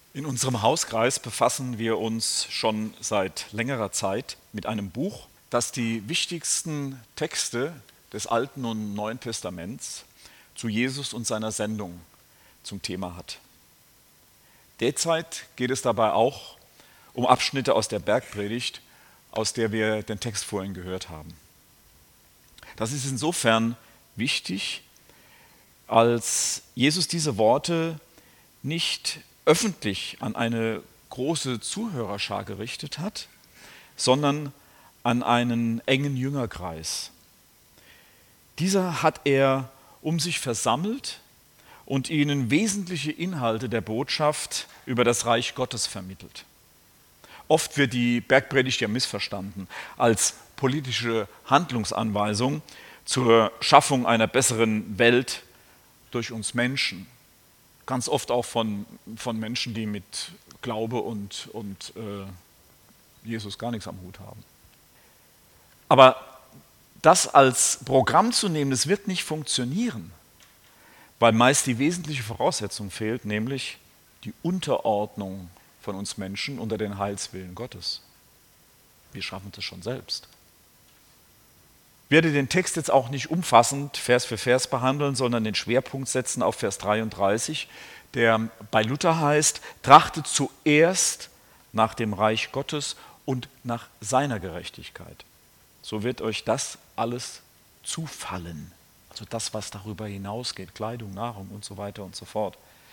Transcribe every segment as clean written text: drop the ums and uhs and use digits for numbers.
In unserem Hauskreis befassen wir uns schon seit längerer Zeit mit einem Buch, das die wichtigsten Texte des Alten und Neuen Testaments zu Jesus und seiner Sendung zum Thema hat. Derzeit geht es dabei auch um Abschnitte aus der Bergpredigt, aus der wir den Text vorhin gehört haben. Das ist insofern wichtig, als Jesus diese Worte nicht öffentlich an eine große Zuhörerschar gerichtet hat, sondern an einen engen Jüngerkreis. Dieser hat er um sich versammelt und ihnen wesentliche Inhalte der Botschaft über das Reich Gottes vermittelt. Oft wird die Bergpredigt ja missverstanden als politische Handlungsanweisung zur Schaffung einer besseren Welt durch uns Menschen. Ganz oft auch von Menschen, die mit Glaube und Jesus gar nichts am Hut haben. Aber das als Programm zu nehmen, das wird nicht funktionieren, weil meist die wesentliche Voraussetzung fehlt, nämlich die Unterordnung von uns Menschen unter den Heilswillen Gottes. Wir schaffen das schon selbst. Ich werde den Text jetzt auch nicht umfassend Vers für Vers behandeln, sondern den Schwerpunkt setzen auf Vers 33, der bei Luther heißt: Trachtet zuerst nach dem Reich Gottes und nach seiner Gerechtigkeit. So wird euch das alles zufallen. Also das, was darüber hinausgeht, Kleidung, Nahrung und so weiter und so fort.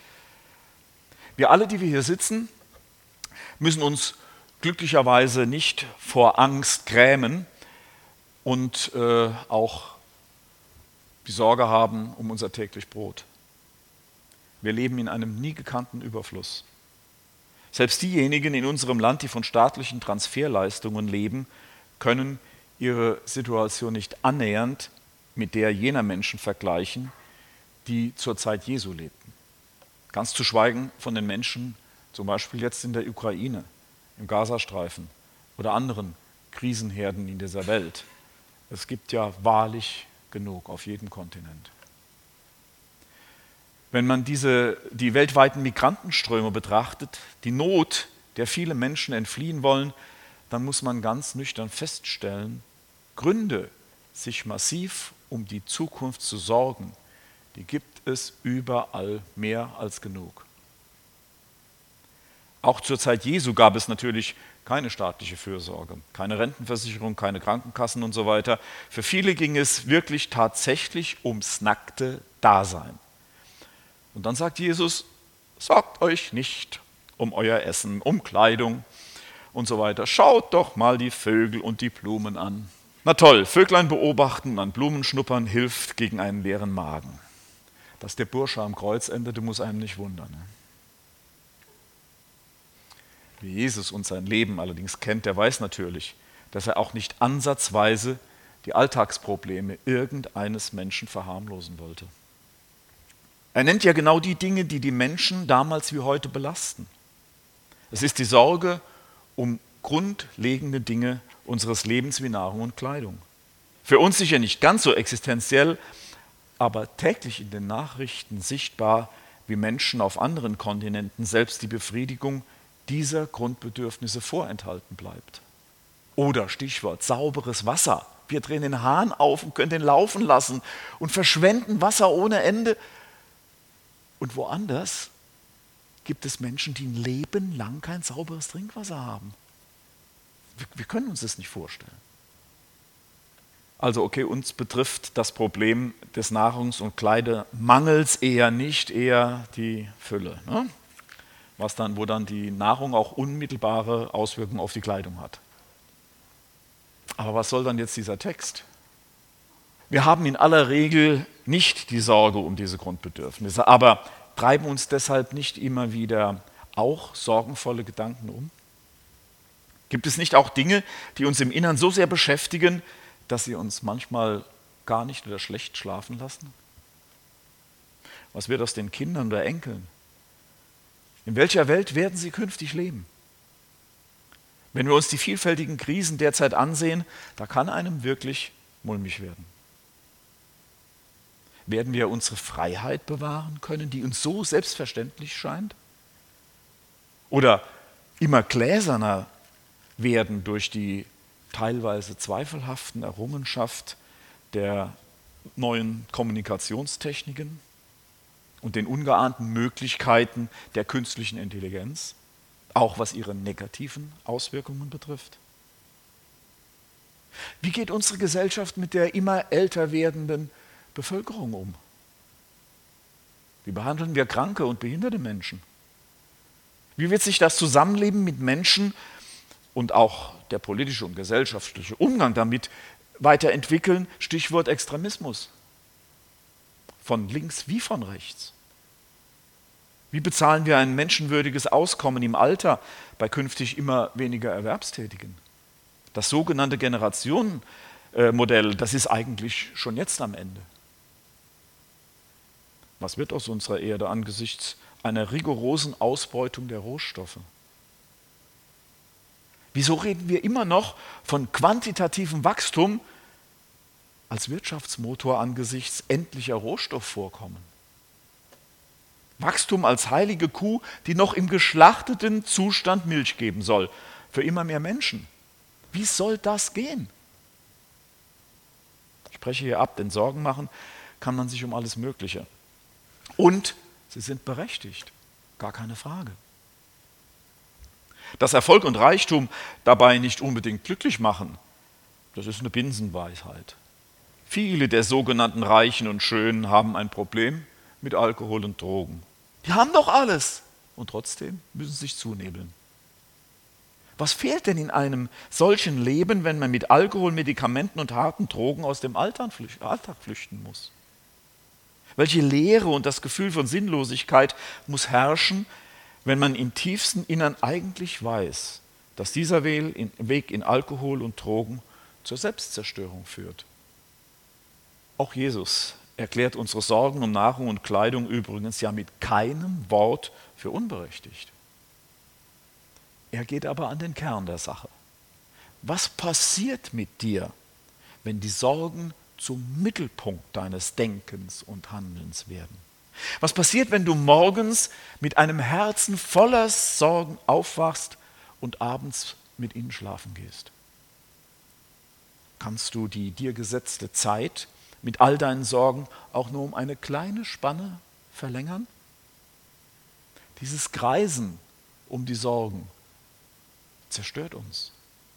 Wir alle, die wir hier sitzen, müssen uns glücklicherweise nicht vor Angst grämen und auch die Sorge haben um unser täglich Brot. Wir leben in einem nie gekannten Überfluss. Selbst diejenigen in unserem Land, die von staatlichen Transferleistungen leben, können ihre Situation nicht annähernd mit der jener Menschen vergleichen, die zur Zeit Jesu lebten. Ganz zu schweigen von den Menschen, zum Beispiel jetzt in der Ukraine, im Gazastreifen oder anderen Krisenherden in dieser Welt. Es gibt ja wahrlich genug auf jedem Kontinent. Wenn man die weltweiten Migrantenströme betrachtet, die Not, der viele Menschen entfliehen wollen, dann muss man ganz nüchtern feststellen, Gründe, sich massiv um die Zukunft zu sorgen, die gibt es überall mehr als genug. Auch zur Zeit Jesu gab es natürlich keine staatliche Fürsorge, keine Rentenversicherung, keine Krankenkassen und so weiter. Für viele ging es wirklich tatsächlich ums nackte Dasein. Und dann sagt Jesus: Sorgt euch nicht um euer Essen, um Kleidung und so weiter. Schaut doch mal die Vögel und die Blumen an. Na toll, Vöglein beobachten und an Blumen schnuppern hilft gegen einen leeren Magen. Dass der Bursche am Kreuz endete, muss einem nicht wundern. Wer Jesus und sein Leben allerdings kennt, der weiß natürlich, dass er auch nicht ansatzweise die Alltagsprobleme irgendeines Menschen verharmlosen wollte. Er nennt ja genau die Dinge, die die Menschen damals wie heute belasten. Es ist die Sorge um grundlegende Dinge unseres Lebens wie Nahrung und Kleidung. Für uns sicher nicht ganz so existenziell, aber täglich in den Nachrichten sichtbar, wie Menschen auf anderen Kontinenten selbst die Befriedigung dieser Grundbedürfnisse vorenthalten bleibt. Oder Stichwort sauberes Wasser. Wir drehen den Hahn auf und können den laufen lassen und verschwenden Wasser ohne Ende. Und woanders gibt es Menschen, die ein Leben lang kein sauberes Trinkwasser haben. Wir können uns das nicht vorstellen. Also okay, uns betrifft das Problem des Nahrungs- und Kleidermangels eher nicht, eher die Fülle. Ne? Wo dann die Nahrung auch unmittelbare Auswirkungen auf die Kleidung hat. Aber was soll dann jetzt dieser Text? Wir haben in aller Regel nicht die Sorge um diese Grundbedürfnisse, aber treiben uns deshalb nicht immer wieder auch sorgenvolle Gedanken um? Gibt es nicht auch Dinge, die uns im Innern so sehr beschäftigen, dass sie uns manchmal gar nicht oder schlecht schlafen lassen? Was wird aus den Kindern oder Enkeln? In welcher Welt werden sie künftig leben? Wenn wir uns die vielfältigen Krisen derzeit ansehen, da kann einem wirklich mulmig werden. Werden wir unsere Freiheit bewahren können, die uns so selbstverständlich scheint? Oder immer gläserner werden durch die teilweise zweifelhaften Errungenschaft der neuen Kommunikationstechniken und den ungeahnten Möglichkeiten der künstlichen Intelligenz, auch was ihre negativen Auswirkungen betrifft? Wie geht unsere Gesellschaft mit der immer älter werdenden Bevölkerung um? Wie behandeln wir kranke und behinderte Menschen? Wie wird sich das Zusammenleben mit Menschen und auch der politische und gesellschaftliche Umgang damit weiterentwickeln? Stichwort Extremismus. Von links wie von rechts. Wie bezahlen wir ein menschenwürdiges Auskommen im Alter bei künftig immer weniger Erwerbstätigen? Das sogenannte Generationenmodell, das ist eigentlich schon jetzt am Ende. Was wird aus unserer Erde angesichts einer rigorosen Ausbeutung der Rohstoffe? Wieso reden wir immer noch von quantitativem Wachstum als Wirtschaftsmotor angesichts endlicher Rohstoffvorkommen? Wachstum als heilige Kuh, die noch im geschlachteten Zustand Milch geben soll, für immer mehr Menschen. Wie soll das gehen? Ich spreche hier ab, denn Sorgen machen kann man sich um alles Mögliche. Und sie sind berechtigt, gar keine Frage. Dass Erfolg und Reichtum dabei nicht unbedingt glücklich machen, das ist eine Binsenweisheit. Viele der sogenannten Reichen und Schönen haben ein Problem mit Alkohol und Drogen. Die haben doch alles und trotzdem müssen sie sich zunebeln. Was fehlt denn in einem solchen Leben, wenn man mit Alkohol, Medikamenten und harten Drogen aus dem Alltag flüchten muss? Welche Leere und das Gefühl von Sinnlosigkeit muss herrschen, wenn man im tiefsten Innern eigentlich weiß, dass dieser Weg in Alkohol und Drogen zur Selbstzerstörung führt? Auch Jesus erklärt unsere Sorgen um Nahrung und Kleidung übrigens ja mit keinem Wort für unberechtigt. Er geht aber an den Kern der Sache. Was passiert mit dir, wenn die Sorgen zum Mittelpunkt deines Denkens und Handelns werden? Was passiert, wenn du morgens mit einem Herzen voller Sorgen aufwachst und abends mit ihnen schlafen gehst? Kannst du die dir gesetzte Zeit mit all deinen Sorgen auch nur um eine kleine Spanne verlängern? Dieses Kreisen um die Sorgen zerstört uns.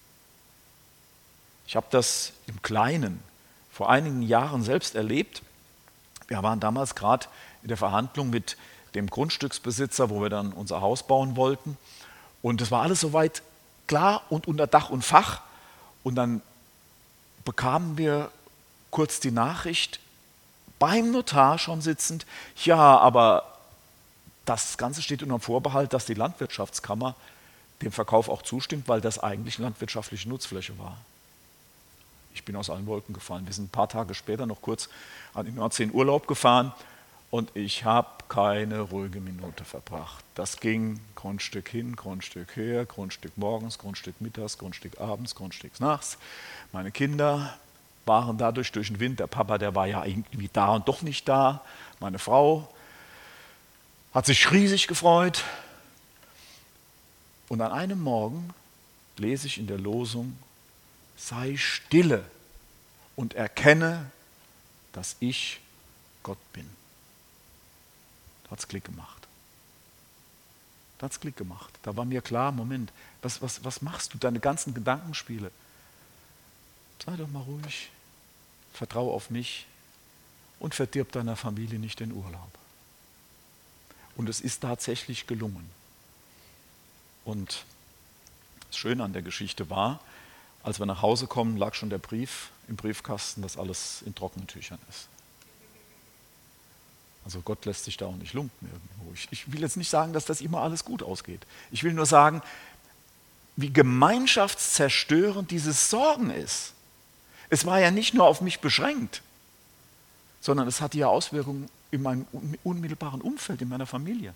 Ich habe das im Kleinen vor einigen Jahren selbst erlebt. Wir waren damals gerade in der Verhandlung mit dem Grundstücksbesitzer, wo wir dann unser Haus bauen wollten. Und es war alles soweit klar und unter Dach und Fach. Und dann bekamen wir kurz die Nachricht, beim Notar schon sitzend, ja, aber das Ganze steht unter dem Vorbehalt, dass die Landwirtschaftskammer dem Verkauf auch zustimmt, weil das eigentlich landwirtschaftliche Nutzfläche war. Ich bin aus allen Wolken gefallen. Wir sind ein paar Tage später noch kurz an die Nordsee in Urlaub gefahren und ich habe keine ruhige Minute verbracht. Das ging Grundstück hin, Grundstück her, Grundstück morgens, Grundstück mittags, Grundstück abends, Grundstück nachts. Meine Kinder waren dadurch durch den Wind. Der Papa, der war ja irgendwie da und doch nicht da. Meine Frau hat sich riesig gefreut. Und an einem Morgen lese ich in der Losung, sei stille und erkenne, dass ich Gott bin. Da hat es Klick gemacht. Da war mir klar, Moment, was machst du, deine ganzen Gedankenspiele? Sei doch mal ruhig, vertraue auf mich und verdirb deiner Familie nicht den Urlaub. Und es ist tatsächlich gelungen. Und das Schöne an der Geschichte war, als wir nach Hause kommen, lag schon der Brief im Briefkasten, dass alles in trockenen Tüchern ist. Also Gott lässt sich da auch nicht lumpen irgendwo. Ich will jetzt nicht sagen, dass das immer alles gut ausgeht. Ich will nur sagen, wie gemeinschaftszerstörend dieses Sorgen ist. Es war ja nicht nur auf mich beschränkt, sondern es hatte ja Auswirkungen in meinem unmittelbaren Umfeld, in meiner Familie.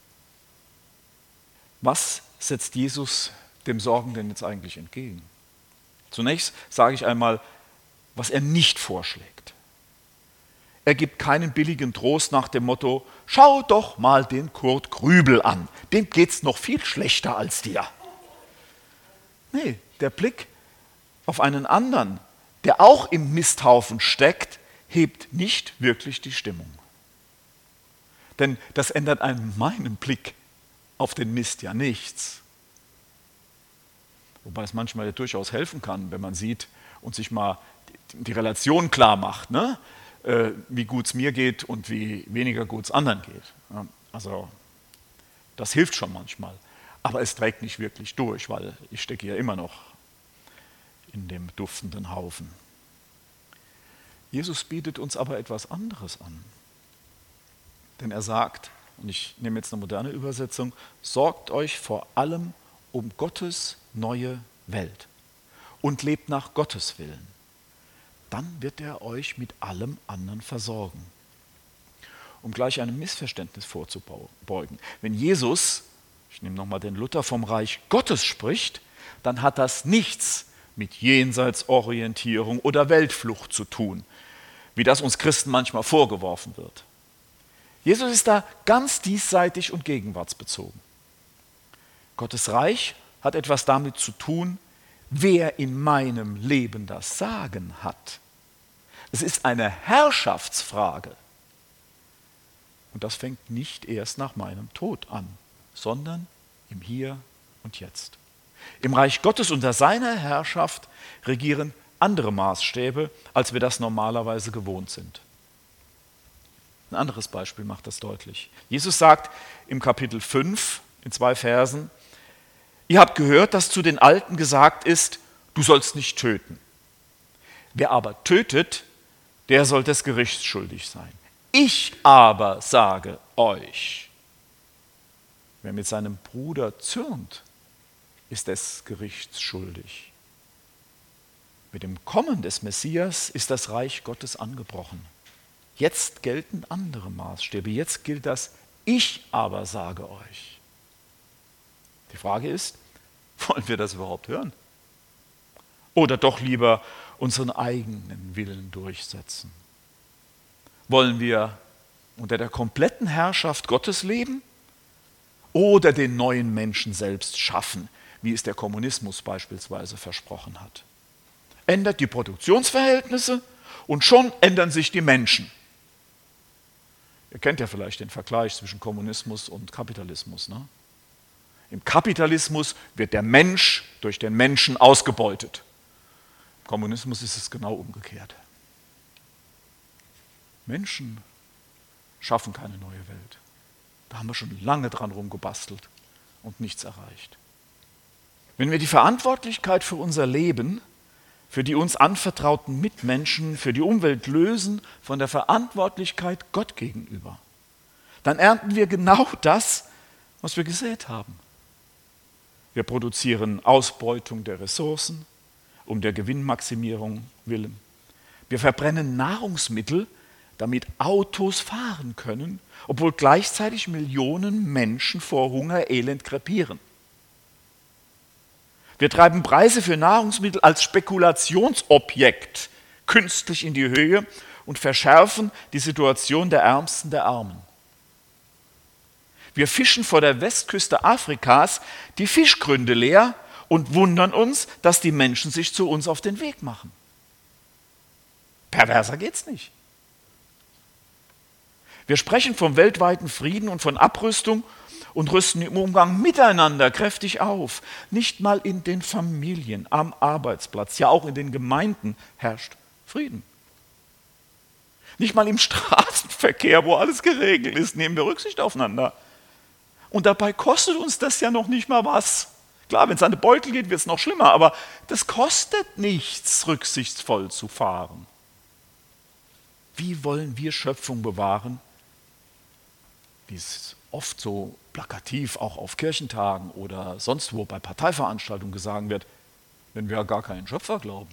Was setzt Jesus dem Sorgenden jetzt eigentlich entgegen? Zunächst sage ich einmal, was er nicht vorschlägt. er gibt keinen billigen Trost nach dem Motto, schau doch mal den Kurt Grübel an, dem geht's noch viel schlechter als dir. Nee, der Blick auf einen anderen, der auch im Misthaufen steckt, hebt nicht wirklich die Stimmung. Denn das ändert an meinem Blick auf den Mist ja nichts. Wobei es manchmal ja durchaus helfen kann, wenn man sieht und sich mal die Relation klar macht, ne? Wie gut es mir geht und wie weniger gut es anderen geht. Ja, also das hilft schon manchmal. Aber es trägt nicht wirklich durch, weil ich stecke ja immer noch in dem duftenden Haufen. Jesus bietet uns aber etwas anderes an. Denn er sagt, und ich nehme jetzt eine moderne Übersetzung, sorgt euch vor allem um Gottes neue Welt und lebt nach Gottes Willen. Dann wird er euch mit allem anderen versorgen. Um gleich einem Missverständnis vorzubeugen. Wenn Jesus, ich nehme nochmal den Luther, vom Reich Gottes spricht, dann hat das nichts mit Jenseitsorientierung oder Weltflucht zu tun, wie das uns Christen manchmal vorgeworfen wird. Jesus ist da ganz diesseitig und gegenwartsbezogen. Gottes Reich hat etwas damit zu tun, wer in meinem Leben das Sagen hat. Es ist eine Herrschaftsfrage. Und das fängt nicht erst nach meinem Tod an, sondern im Hier und Jetzt. Im Reich Gottes unter seiner Herrschaft regieren andere Maßstäbe, als wir das normalerweise gewohnt sind. Ein anderes Beispiel macht das deutlich. Jesus sagt im Kapitel 5 in 2 Versen, ihr habt gehört, dass zu den Alten gesagt ist, du sollst nicht töten. Wer aber tötet, der soll des Gerichts schuldig sein. Ich aber sage euch, wer mit seinem Bruder zürnt, ist des Gerichts schuldig. Mit dem Kommen des Messias ist das Reich Gottes angebrochen. Jetzt gelten andere Maßstäbe. Jetzt gilt das, ich aber sage euch. Die Frage ist, wollen wir das überhaupt hören? Oder doch lieber unseren eigenen Willen durchsetzen? Wollen wir unter der kompletten Herrschaft Gottes leben oder den neuen Menschen selbst schaffen, wie es der Kommunismus beispielsweise versprochen hat? Ändert die Produktionsverhältnisse und schon ändern sich die Menschen. Ihr kennt ja vielleicht den Vergleich zwischen Kommunismus und Kapitalismus, ne? Im Kapitalismus wird der Mensch durch den Menschen ausgebeutet. Im Kommunismus ist es genau umgekehrt. Menschen schaffen keine neue Welt. Da haben wir schon lange dran rumgebastelt und nichts erreicht. Wenn wir die Verantwortlichkeit für unser Leben, für die uns anvertrauten Mitmenschen, für die Umwelt lösen von der Verantwortlichkeit Gott gegenüber, dann ernten wir genau das, was wir gesät haben. Wir produzieren Ausbeutung der Ressourcen, um der Gewinnmaximierung willen. Wir verbrennen Nahrungsmittel, damit Autos fahren können, obwohl gleichzeitig Millionen Menschen vor Hunger elend krepieren. Wir treiben Preise für Nahrungsmittel als Spekulationsobjekt künstlich in die Höhe und verschärfen die Situation der Ärmsten der Armen. Wir fischen vor der Westküste Afrikas die Fischgründe leer und wundern uns, dass die Menschen sich zu uns auf den Weg machen. Perverser geht's nicht. Wir sprechen vom weltweiten Frieden und von Abrüstung und rüsten im Umgang miteinander kräftig auf. Nicht mal in den Familien, am Arbeitsplatz, ja auch in den Gemeinden herrscht Frieden. Nicht mal im Straßenverkehr, wo alles geregelt ist, nehmen wir Rücksicht aufeinander. Und dabei kostet uns das ja noch nicht mal was. Klar, wenn es an den Beutel geht, wird es noch schlimmer, aber das kostet nichts, rücksichtsvoll zu fahren. Wie wollen wir Schöpfung bewahren, wie es oft so plakativ auch auf Kirchentagen oder sonst wo bei Parteiveranstaltungen gesagt wird, wenn wir ja gar keinen Schöpfer glauben?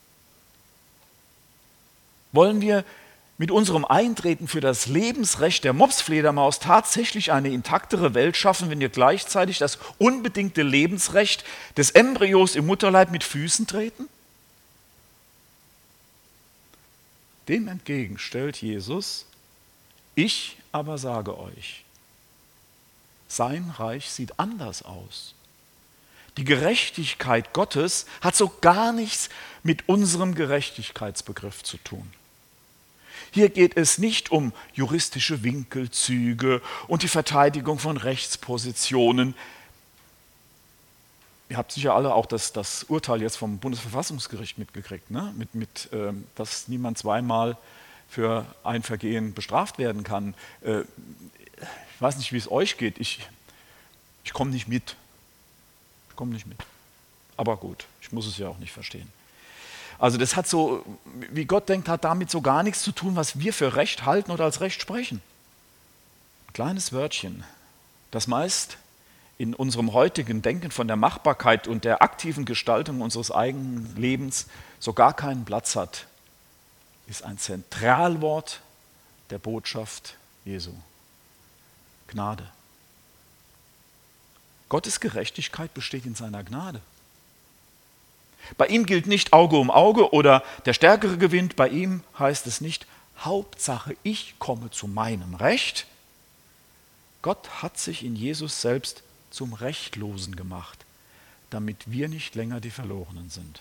Wollen wir mit unserem Eintreten für das Lebensrecht der Mopsfledermaus tatsächlich eine intaktere Welt schaffen, wenn wir gleichzeitig das unbedingte Lebensrecht des Embryos im Mutterleib mit Füßen treten? Dem entgegen stellt Jesus: Ich aber sage euch, sein Reich sieht anders aus. Die Gerechtigkeit Gottes hat so gar nichts mit unserem Gerechtigkeitsbegriff zu tun. Hier geht es nicht um juristische Winkelzüge und die Verteidigung von Rechtspositionen. Ihr habt sicher alle auch das Urteil jetzt vom Bundesverfassungsgericht mitgekriegt, ne? Dass niemand zweimal für ein Vergehen bestraft werden kann. Ich weiß nicht, wie es euch geht. Ich komme nicht mit. Aber gut, ich muss es ja auch nicht verstehen. Also das hat so, wie Gott denkt, hat damit so gar nichts zu tun, was wir für Recht halten oder als Recht sprechen. Ein kleines Wörtchen, das meist in unserem heutigen Denken von der Machbarkeit und der aktiven Gestaltung unseres eigenen Lebens so gar keinen Platz hat, ist ein Zentralwort der Botschaft Jesu: Gnade. Gottes Gerechtigkeit besteht in seiner Gnade. Bei ihm gilt nicht Auge um Auge oder der Stärkere gewinnt. Bei ihm heißt es nicht, Hauptsache ich komme zu meinem Recht. Gott hat sich in Jesus selbst zum Rechtlosen gemacht, damit wir nicht länger die Verlorenen sind.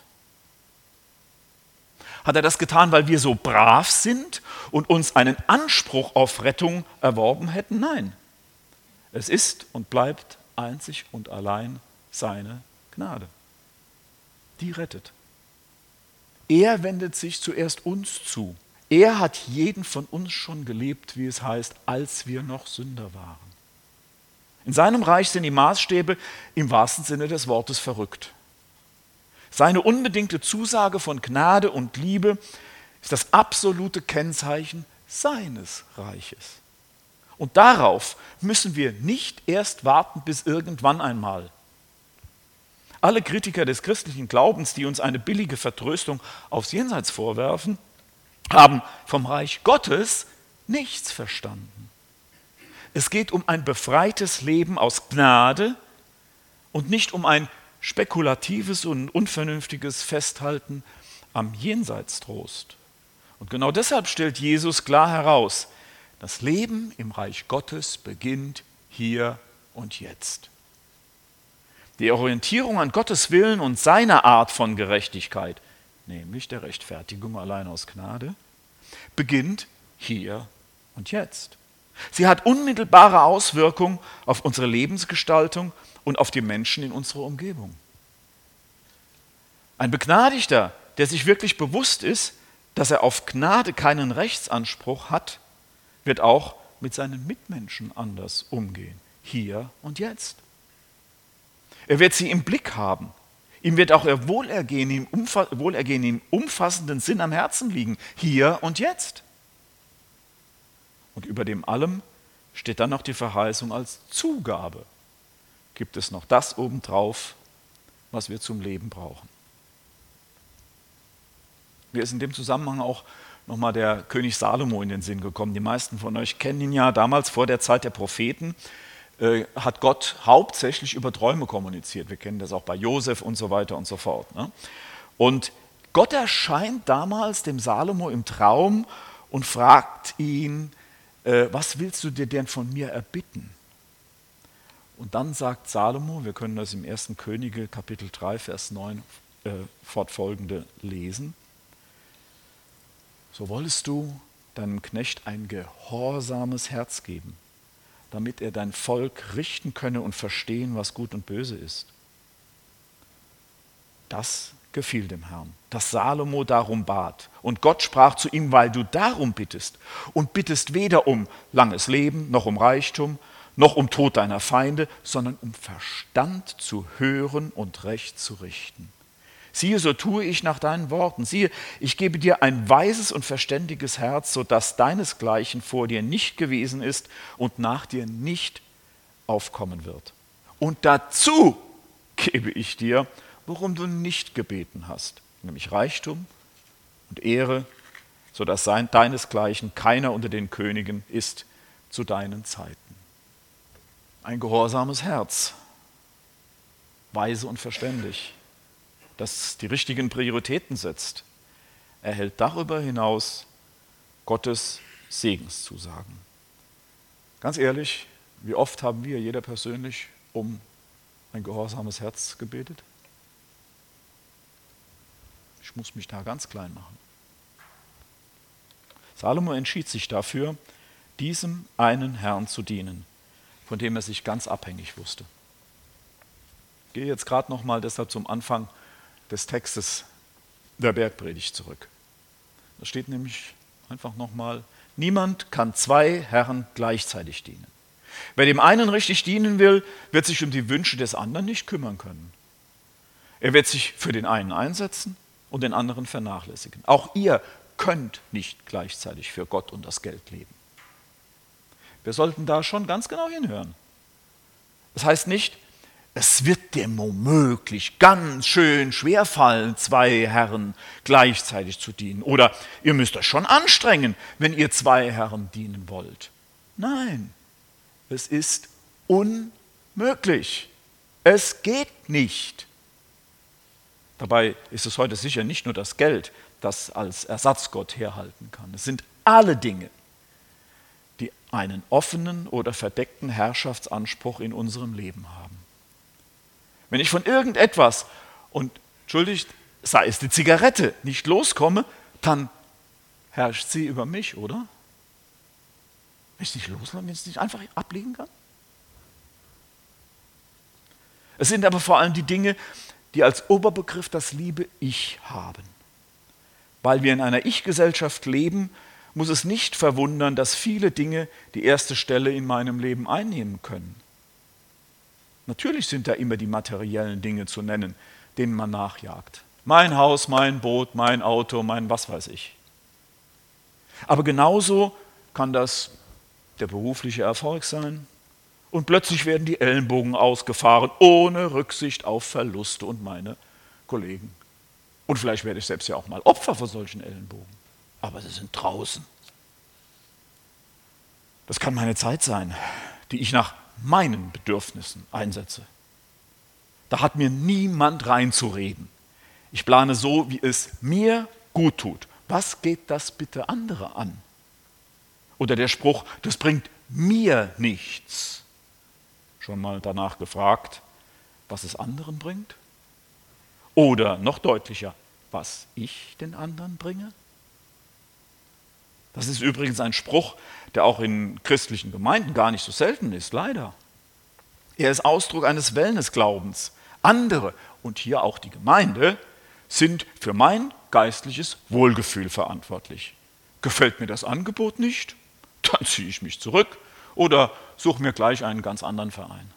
Hat er das getan, weil wir so brav sind und uns einen Anspruch auf Rettung erworben hätten? Nein. Es ist und bleibt einzig und allein seine Gnade. Die rettet. Er wendet sich zuerst uns zu. Er hat jeden von uns schon gelebt, wie es heißt, als wir noch Sünder waren. In seinem Reich sind die Maßstäbe im wahrsten Sinne des Wortes verrückt. Seine unbedingte Zusage von Gnade und Liebe ist das absolute Kennzeichen seines Reiches. Und darauf müssen wir nicht erst warten bis irgendwann einmal. Alle Kritiker des christlichen Glaubens, die uns eine billige Vertröstung aufs Jenseits vorwerfen, haben vom Reich Gottes nichts verstanden. Es geht um ein befreites Leben aus Gnade und nicht um ein spekulatives und unvernünftiges Festhalten am Jenseitstrost. Und genau deshalb stellt Jesus klar heraus: Das Leben im Reich Gottes beginnt hier und jetzt. Die Orientierung an Gottes Willen und seiner Art von Gerechtigkeit, nämlich der Rechtfertigung allein aus Gnade, beginnt hier und jetzt. Sie hat unmittelbare Auswirkungen auf unsere Lebensgestaltung und auf die Menschen in unserer Umgebung. Ein Begnadigter, der sich wirklich bewusst ist, dass er auf Gnade keinen Rechtsanspruch hat, wird auch mit seinen Mitmenschen anders umgehen, hier und jetzt. Er wird sie im Blick haben. Ihm wird auch ihr Wohlergehen im umfassenden Sinn am Herzen liegen, hier und jetzt. Und über dem allem steht dann noch die Verheißung als Zugabe. Gibt es noch das obendrauf, was wir zum Leben brauchen. Mir ist in dem Zusammenhang auch nochmal der König Salomo in den Sinn gekommen. Die meisten von euch kennen ihn ja. Damals, vor der Zeit der Propheten, hat Gott hauptsächlich über Träume kommuniziert. Wir kennen das auch bei Josef und so weiter und so fort. Ne? Und Gott erscheint damals dem Salomo im Traum und fragt ihn: Was willst du dir denn von mir erbitten? Und dann sagt Salomo, wir können das im 1. Könige Kapitel 3, Vers 9 fortfolgende lesen: So wollest du deinem Knecht ein gehorsames Herz geben, damit er dein Volk richten könne und verstehen, was gut und böse ist. Das gefiel dem Herrn, dass Salomo darum bat. Und Gott sprach zu ihm: Weil du darum bittest und bittest weder um langes Leben, noch um Reichtum, noch um Tod deiner Feinde, sondern um Verstand zu hören und Recht zu richten. Siehe, so tue ich nach deinen Worten. Siehe, ich gebe dir ein weises und verständiges Herz, sodass deinesgleichen vor dir nicht gewesen ist und nach dir nicht aufkommen wird. Und dazu gebe ich dir, worum du nicht gebeten hast, nämlich Reichtum und Ehre, sodass deinesgleichen keiner unter den Königen ist zu deinen Zeiten. Ein gehorsames Herz, weise und verständig, das die richtigen Prioritäten setzt, erhält darüber hinaus Gottes Segenszusagen. Ganz ehrlich, wie oft haben wir, jeder persönlich, um ein gehorsames Herz gebetet? Ich muss mich da ganz klein machen. Salomo entschied sich dafür, diesem einen Herrn zu dienen, von dem er sich ganz abhängig wusste. Ich gehe jetzt gerade nochmal deshalb zum Anfang des Textes der Bergpredigt zurück. Da steht nämlich einfach nochmal: Niemand kann zwei Herren gleichzeitig dienen. Wer dem einen richtig dienen will, wird sich um die Wünsche des anderen nicht kümmern können. Er wird sich für den einen einsetzen und den anderen vernachlässigen. Auch ihr könnt nicht gleichzeitig für Gott und das Geld leben. Wir sollten da schon ganz genau hinhören. Das heißt nicht, es wird dir womöglich ganz schön schwerfallen, zwei Herren gleichzeitig zu dienen. Oder ihr müsst euch schon anstrengen, wenn ihr zwei Herren dienen wollt. Nein, es ist unmöglich. Es geht nicht. Dabei ist es heute sicher nicht nur das Geld, das als Ersatzgott herhalten kann. Es sind alle Dinge, die einen offenen oder verdeckten Herrschaftsanspruch in unserem Leben haben. Wenn ich von irgendetwas, und entschuldigt, sei es die Zigarette, nicht loskomme, dann herrscht sie über mich, oder? Wenn ich nicht loslasse, wenn ich es nicht einfach ablegen kann? Es sind aber vor allem die Dinge, die als Oberbegriff das liebe Ich haben. Weil wir in einer Ich-Gesellschaft leben, muss es nicht verwundern, dass viele Dinge die erste Stelle in meinem Leben einnehmen können. Natürlich sind da immer die materiellen Dinge zu nennen, denen man nachjagt. Mein Haus, mein Boot, mein Auto, mein was weiß ich. Aber genauso kann das der berufliche Erfolg sein. Und plötzlich werden die Ellenbogen ausgefahren, ohne Rücksicht auf Verluste und meine Kollegen. Und vielleicht werde ich selbst ja auch mal Opfer von solchen Ellenbogen. Aber sie sind draußen. Das kann meine Zeit sein, die ich nach meinen Bedürfnissen einsetze. Da hat mir niemand reinzureden. Ich plane so, wie es mir gut tut. Was geht das bitte andere an? Oder der Spruch, das bringt mir nichts. Schon mal danach gefragt, was es anderen bringt? Oder noch deutlicher, was ich den anderen bringe? Das ist übrigens ein Spruch, der auch in christlichen Gemeinden gar nicht so selten ist, leider. Er ist Ausdruck eines Wellnessglaubens. Andere, und hier auch die Gemeinde, sind für mein geistliches Wohlgefühl verantwortlich. Gefällt mir das Angebot nicht? Dann ziehe ich mich zurück oder suche mir gleich einen ganz anderen Verein.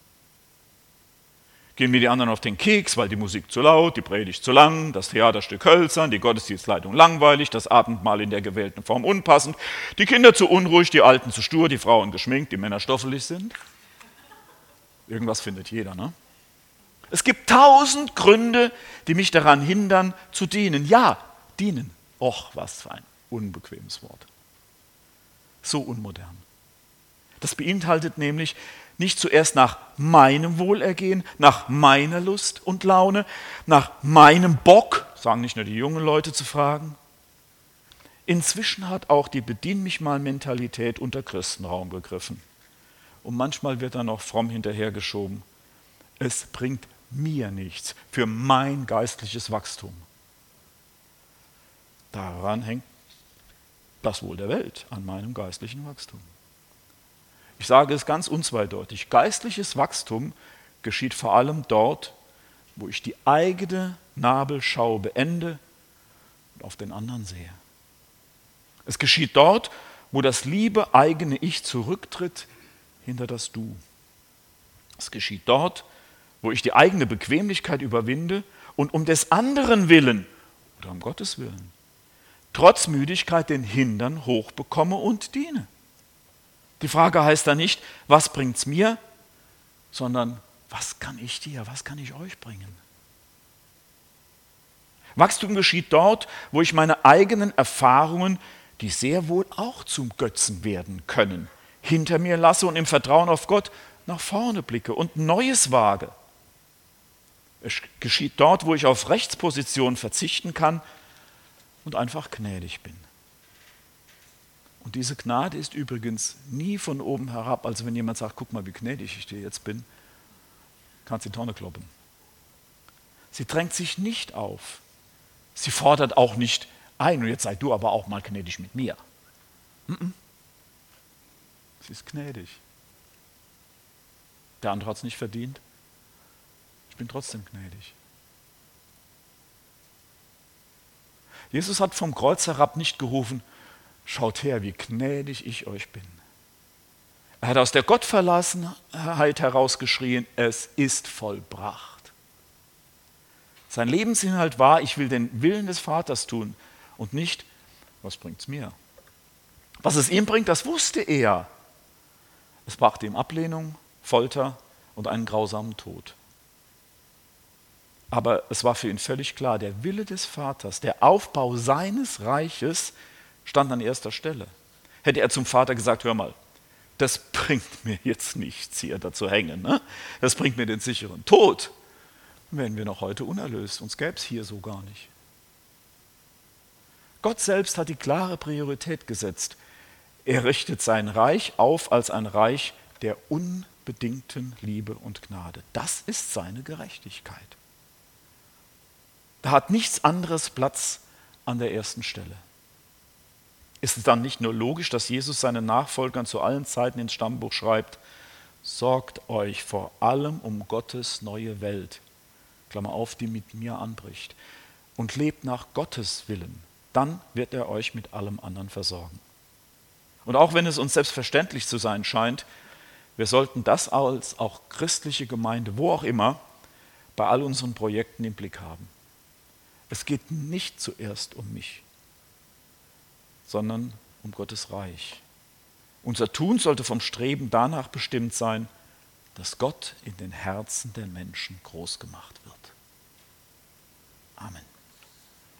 Gehen mir die anderen auf den Keks, weil die Musik zu laut, die Predigt zu lang, das Theaterstück hölzern, die Gottesdienstleitung langweilig, das Abendmahl in der gewählten Form unpassend, die Kinder zu unruhig, die Alten zu stur, die Frauen geschminkt, die Männer stoffelig sind? Irgendwas findet jeder, ne? Es gibt 1000 Gründe, die mich daran hindern, zu dienen. Ja, dienen. Och, was für ein unbequemes Wort. So unmodern. Das beinhaltet nämlich nicht zuerst nach meinem Wohlergehen, nach meiner Lust und Laune, nach meinem Bock, sagen nicht nur die jungen Leute, zu fragen. Inzwischen hat auch die Bedien-mich-mal-Mentalität unter Christen Raum gegriffen. Und manchmal wird dann noch fromm hinterhergeschoben. Es bringt mir nichts für mein geistliches Wachstum. Daran hängt das Wohl der Welt, an meinem geistlichen Wachstum. Ich sage es ganz unzweideutig, geistliches Wachstum geschieht vor allem dort, wo ich die eigene Nabelschau beende und auf den anderen sehe. Es geschieht dort, wo das liebe eigene Ich zurücktritt hinter das Du. Es geschieht dort, wo ich die eigene Bequemlichkeit überwinde und um des anderen Willen oder um Gottes Willen trotz Müdigkeit den Hintern hochbekomme und diene. Die Frage heißt da nicht, was bringt's mir, sondern was kann ich dir, was kann ich euch bringen? Wachstum geschieht dort, wo ich meine eigenen Erfahrungen, die sehr wohl auch zum Götzen werden können, hinter mir lasse und im Vertrauen auf Gott nach vorne blicke und Neues wage. Es geschieht dort, wo ich auf Rechtsposition verzichten kann und einfach gnädig bin. Und diese Gnade ist übrigens nie von oben herab. Also wenn jemand sagt, guck mal, wie gnädig ich dir jetzt bin, kannst du in die Tonne kloppen. Sie drängt sich nicht auf. Sie fordert auch nicht ein, und jetzt sei du aber auch mal gnädig mit mir. Sie ist gnädig. Der andere hat es nicht verdient. Ich bin trotzdem gnädig. Jesus hat vom Kreuz herab nicht gerufen, schaut her, wie gnädig ich euch bin. Er hat aus der Gottverlassenheit herausgeschrien, es ist vollbracht. Sein Lebensinhalt war, ich will den Willen des Vaters tun und nicht, was bringt es mir? Was es ihm bringt, das wusste er. Es brachte ihm Ablehnung, Folter und einen grausamen Tod. Aber es war für ihn völlig klar, der Wille des Vaters, der Aufbau seines Reiches stand an erster Stelle. Hätte er zum Vater gesagt, hör mal, das bringt mir jetzt nichts, hier da zu hängen. Ne? Das bringt mir den sicheren Tod. Wären wir noch heute unerlöst, uns gäbe es hier so gar nicht. Gott selbst hat die klare Priorität gesetzt. Er richtet sein Reich auf als ein Reich der unbedingten Liebe und Gnade. Das ist seine Gerechtigkeit. Da hat nichts anderes Platz an der ersten Stelle. Ist es dann nicht nur logisch, dass Jesus seinen Nachfolgern zu allen Zeiten ins Stammbuch schreibt, sorgt euch vor allem um Gottes neue Welt, Klammer auf, die mit mir anbricht, und lebt nach Gottes Willen, dann wird er euch mit allem anderen versorgen. Und auch wenn es uns selbstverständlich zu sein scheint, wir sollten das als auch christliche Gemeinde, wo auch immer, bei all unseren Projekten im Blick haben. Es geht nicht zuerst um mich, sondern um Gottes Reich. Unser Tun sollte vom Streben danach bestimmt sein, dass Gott in den Herzen der Menschen groß gemacht